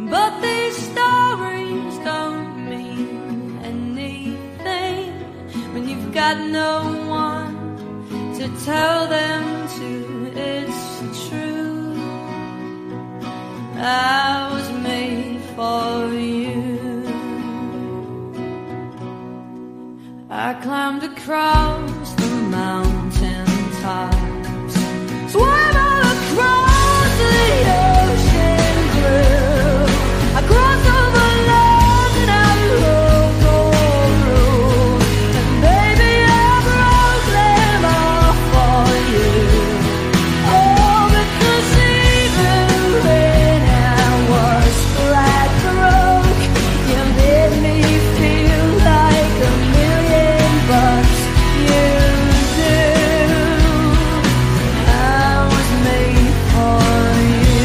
But these stories don't mean anything when you've got no one to tell them to. It's true, I was made for you. I climbed across the mountain tops, swam all across the ocean blue. I crossed over land and I rode all road, and baby I broke them all for you. Oh, because even when I was flat broke, you made me feel like a million bucks. You do. I was made for you.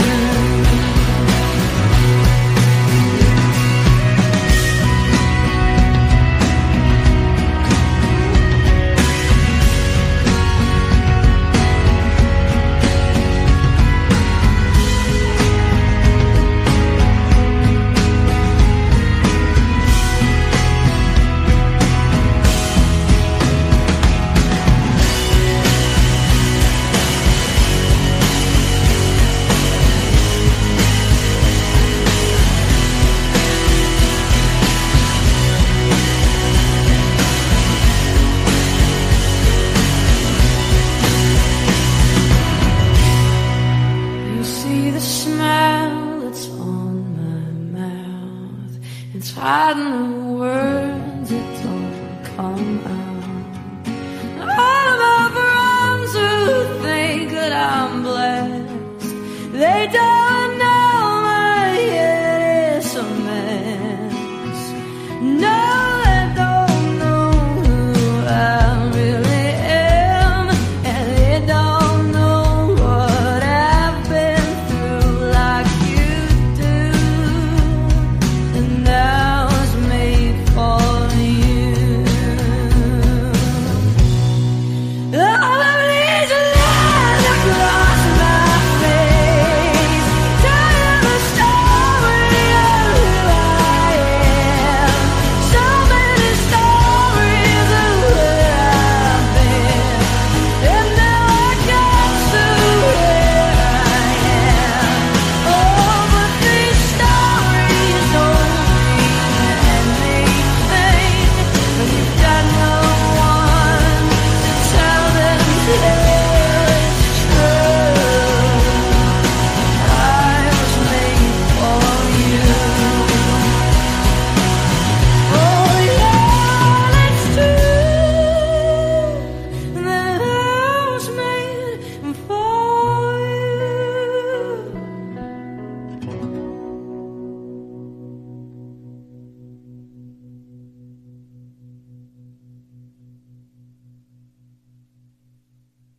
You see the smile that's on my mouth, it's hiding the word.